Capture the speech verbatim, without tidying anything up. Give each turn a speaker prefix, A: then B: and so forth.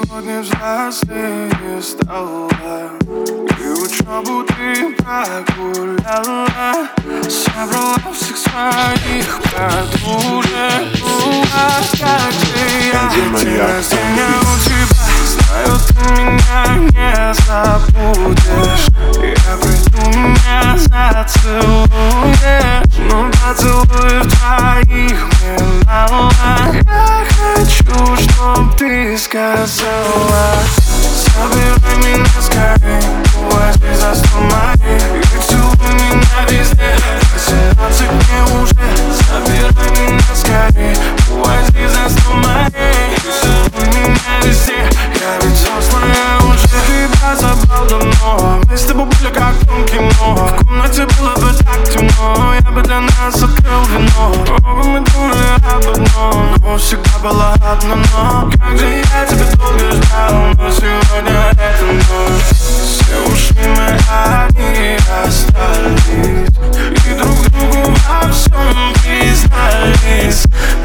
A: сегодня взрослее стала, и учебу ты прогуляла. Собрала всех своих подружек, как ты, я день рождения у тебя. Знаю, ты меня не забудешь. Я приду, меня зацелуешь, но поцелуев твоих мне мало. Я хочу, чтоб ты сказала: забирай меня скорей, возьми за сто моих и целуй меня везде. Восемнадцать мне уже, забирай меня скорей, возьми за сто моих и целуй меня везде. Я ведь взрослая уже, тебя забрал давно. Мы с тобой были как в том кино. В комнате было бы так темно, я бы для нас открыл вино. Оба мы думали об одном, но всегда было одно но. Как же я тебя долго ждал, но сегодня это ночь. Все ушли, мы одни остались, и друг другу во всем признались.